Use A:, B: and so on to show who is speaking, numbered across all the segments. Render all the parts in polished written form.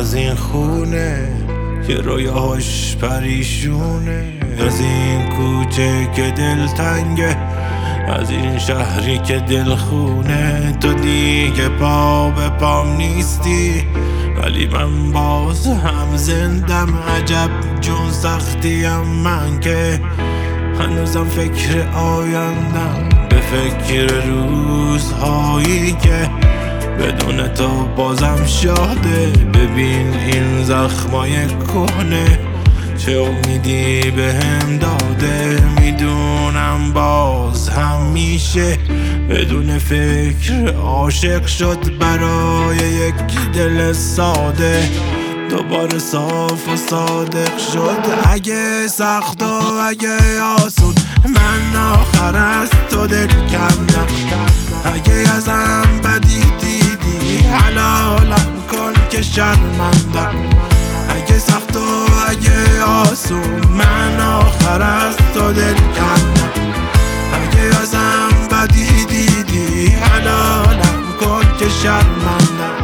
A: از این خونه که رویاهاش پریشونه، از این کوچه که دل تنگه، از این شهری که دل خونه. تو دیگه پا به پام نیستی ولی من باز هم زندم. عجب جون سختیم من که هنوزم فکر آیندم، به فکر روزهایی که بدون تو بازم شاده. ببین این زخمای کهنه چه امیدی بهم داده. میدونم باز هم میشه بدون فکر عاشق شد برای یک دل ساده. دوباره صاف و صادق شد. اگه سخت و اگه آسون من آخر از تو دل کندم. اگه ازم بدی دیدی حلالم کن که شرمندم. اگه سخت و اگه آسون من آخر از تو دل کندم. اگه ازم بدی دیدی حلالم کن که شرمندم.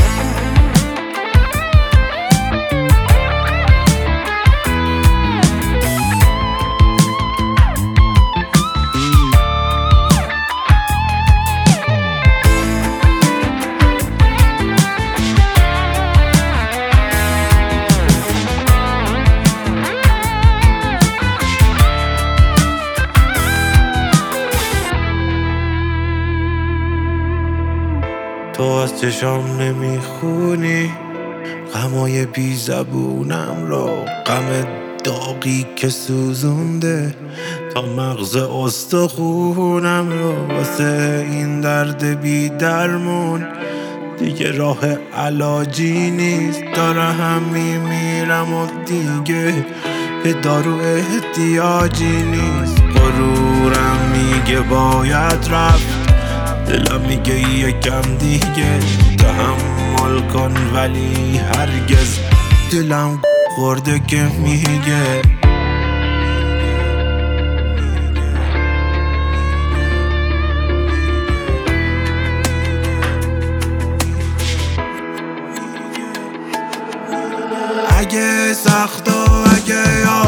A: تو از چشام نمیخونی غمای بی زبونم رو، غم داغی که سوزونده تا مغز استخونم رو. واسه این درد بی درمون دیگه راه علاجی نیست. داره هم میمیرم و دیگه به دارو احتیاجی نیست. غرورم میگه باید رفت، دلم میگه یکم دیگه تحمل کن، ولی هرگز دلم خورده که میگه اگه سخت و اگه